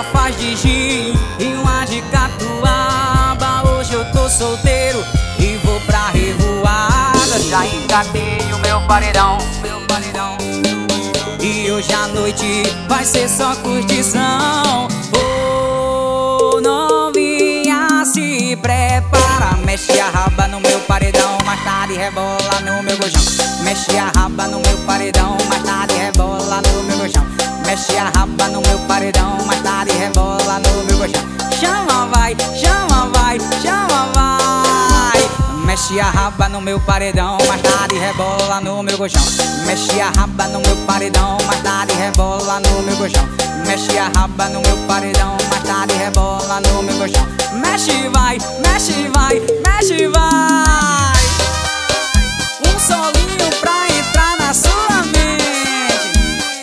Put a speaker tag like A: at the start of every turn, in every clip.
A: garrafas de gin e uma de catuaba. Hoje eu tô solteiro e vou pra revoada. Já engatei o meu paredão, e hoje à noite vai ser só curtição. Ô, novinha, se prepara. Mexe a raba no meu paredão, mais tarde rebola no meu gojão. Mexe a raba no meu paredão, mais tarde rebola no meu gojão. Mexe a raba no meu paredão, mais tarde rebola no meu gojão. Chama vai, chama vai, chama vai. Mexe a raba no meu paredão, mais tarde rebola no meu gojão. Mexe a raba no meu paredão, mais tarde rebola no meu gojão. Mexe a raba no meu paredão, mais tarde rebola no meu gojão. Mexe vai, mexe vai, mexe vai. Um solinho pra entrar na sua mente.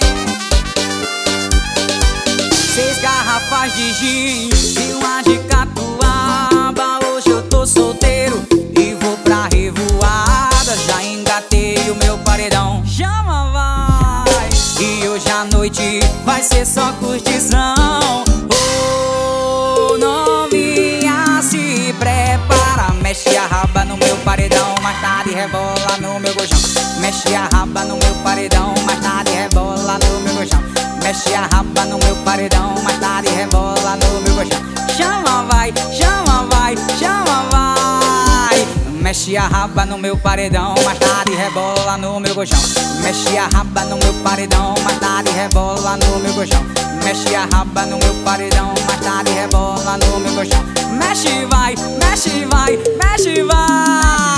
A: 6 garrafas de gin e uma de catuaba. Hoje eu tô solteiro e vou pra revoada. Já engatei o meu paredão, chama vai. E hoje à noite vai ser só curtição. Ô, novinha, se prepara. Mexe a raba no meu paredão, mais tarde rebola no meu gojão. Mexe a raba no meu paredão, mais tarde rebola no meu gojão. Mexe a raba no meu paredão, mais tarde rebola no meu gojão. Chama vai, chama vai, chama vai. Mexe a raba no meu paredão, mais tarde rebola no meu gojão. Mexe a raba no meu paredão, mais tarde rebola no meu gojão. Mexe a raba no meu paredão, mais tarde rebola no meu gojão. Mexe vai, mexe vai, mexe vai.